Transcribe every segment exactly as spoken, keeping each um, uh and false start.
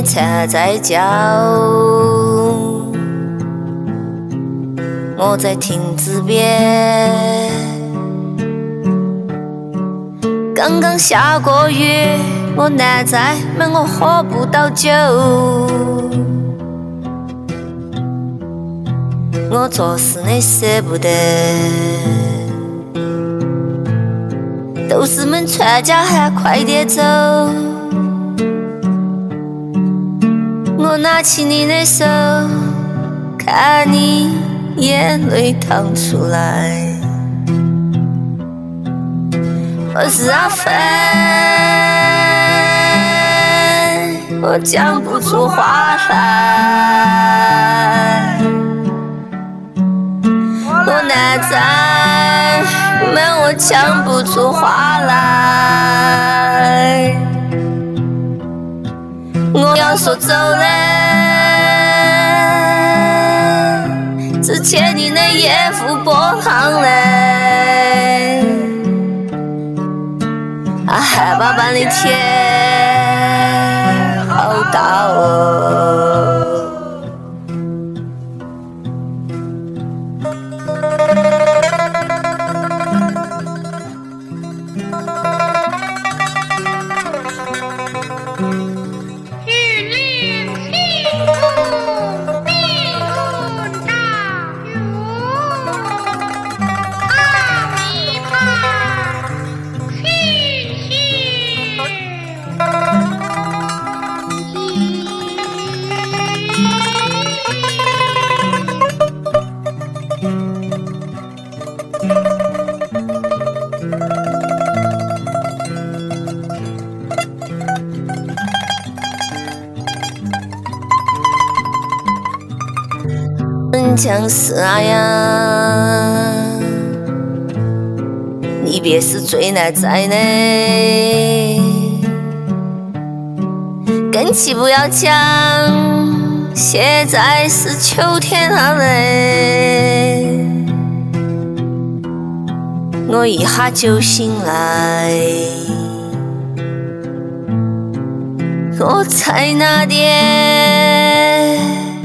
的蝉在叫，我在亭子边。刚刚下过雨，我难在闷，我喝不到酒。我做事的舍不得，都是们全家喊快点走。我拿起你的手，看你眼泪淌出来。我是阿芬，我讲不出话来。我难在闷，我讲不出话来。我要说走了，只欠你那一副波浪嘞。啊，海拔般的天好大哦。讲啥呀？离别是最难摘的，更起不要讲，现在是秋天了嘞。我一下就醒来，我在那点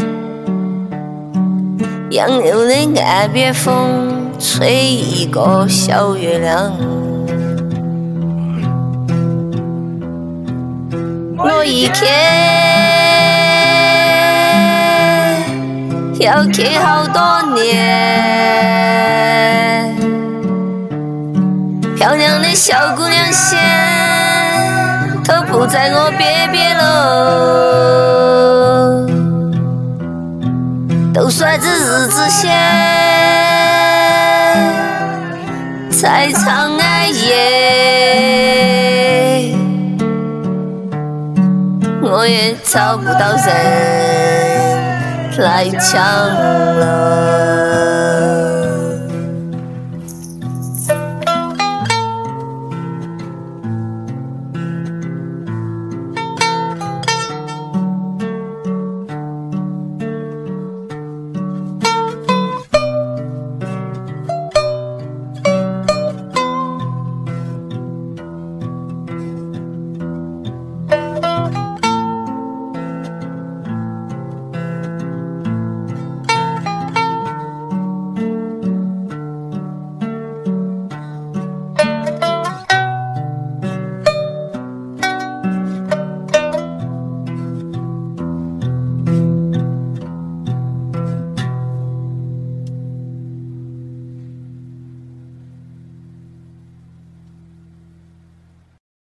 杨柳的岸边，风吹一个小月亮。我一天要去好多年，漂亮的小姑娘线都不在我边边喽。都算着日子线，再长安夜，我也找不到人来抢了。